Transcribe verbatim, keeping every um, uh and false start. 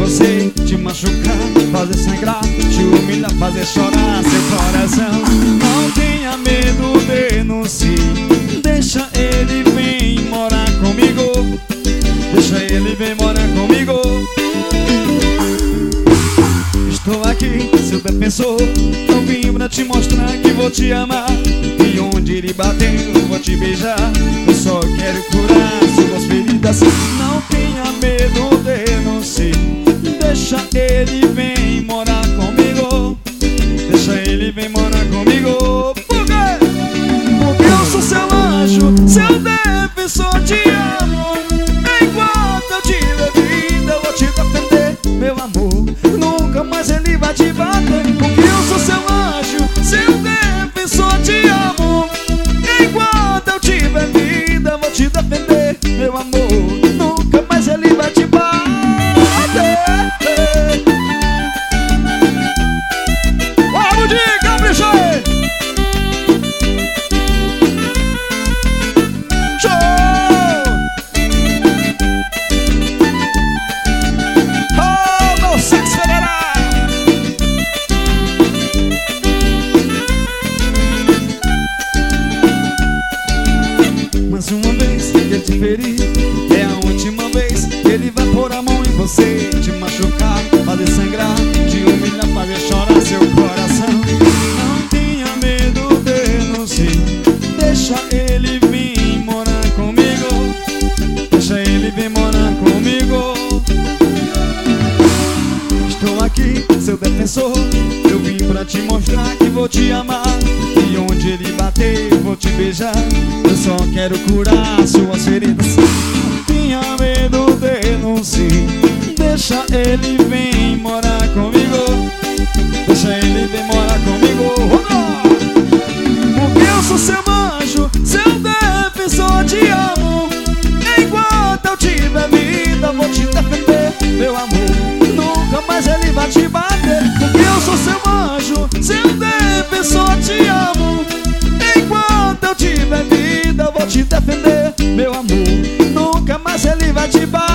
você, te machucar, fazer sangrar, te humilhar, fazer chorar seu coração. Não tenha medo, denuncie, deixa ele vir morar comigo, deixa ele vir morar comigo. Estou aqui, seu defensor, eu vim pra te mostrar que vou te amar. E onde ele bater, eu vou te beijar. Eu só quero curar suas feridas. Não tenha medo, denuncie, deixa ele vir morar comigo, deixa ele vir morar comigo. Por quê? Porque eu sou seu anjo, seu defensor, te amo. Enquanto eu tiver vida, eu vou te defender, meu amor. Nunca mais ele vai te bater. Porque eu sou seu anjo, seu defensor, te amo. Enquanto eu tiver vida, eu vou te defender, meu amor. Nunca mais ele vai te bater. Vamos de capricho aí! Show! Oh, meu sexo federal! Mais uma vez que ele te ferir, é a última vez que ele vai pôr a mão em você, te machucar, fazer sangrar, te humilhar, fazer chorar seu coração. Não tenha medo, denuncie, deixa ele vir morar comigo, deixa ele vir morar comigo. Estou aqui, seu defensor, eu vim pra te mostrar que vou te amar. E onde ele bater, eu vou te beijar. Eu só quero curar suas feridas. Não tenha medo, denuncie, deixa ele vir morar comigo, deixa ele vir morar comigo. Porque eu sou seu anjo, seu defensor, te amo. Enquanto eu tiver vida, vou te defender, meu amor. Nunca mais ele vai te bater. Porque eu sou seu anjo, seu defensor, te amo. Enquanto eu tiver vida, vou te defender, meu amor. Nunca mais ele vai te bater.